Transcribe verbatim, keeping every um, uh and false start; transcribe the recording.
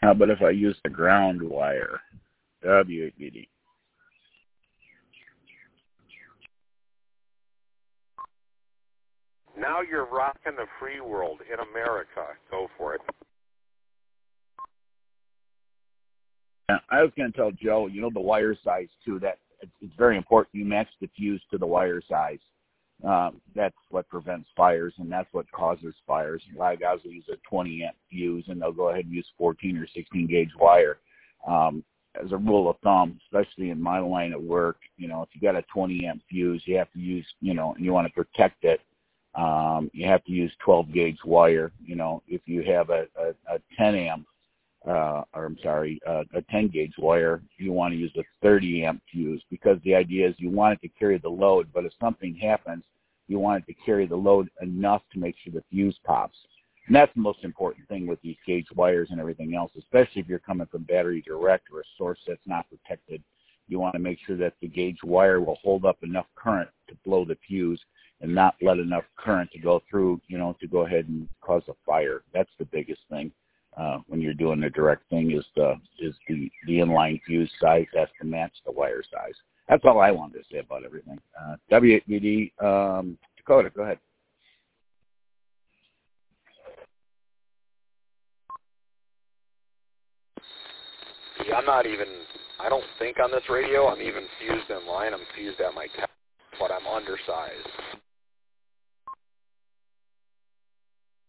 How about if I use the ground wire? W eight B D. Now you're rocking the free world in America. Go for it. I was going to tell Joe, you know, the wire size, too, that it's, it's very important. You match the fuse to the wire size. Um, that's what prevents fires, and that's what causes fires. A lot of guys will use a twenty amp fuse, and they'll go ahead and use fourteen or sixteen gauge wire. Um, as a rule of thumb, especially in my line of work, you know, if you got a twenty amp fuse, you have to use, you know, and you want to protect it, um, you have to use twelve gauge wire. You know, if you have a, a, a ten amp, uh, or I'm sorry, uh, a ten gauge wire, you want to use a thirty amp fuse, because the idea is you want it to carry the load, but if something happens, you want it to carry the load enough to make sure the fuse pops. And that's the most important thing with these gauge wires and everything else, especially if you're coming from battery direct or a source that's not protected. You want to make sure that the gauge wire will hold up enough current to blow the fuse and not let enough current to go through, you know, to go ahead and cause a fire. That's the biggest thing uh, when you're doing the direct thing, is the is the, the inline fuse size has to match the wire size. That's all I wanted to say about everything. Uh, W eight B D, um, Dakota, go ahead. Yeah, I'm not even, I don't think on this radio I'm even fused in line. I'm fused at my test, but I'm undersized.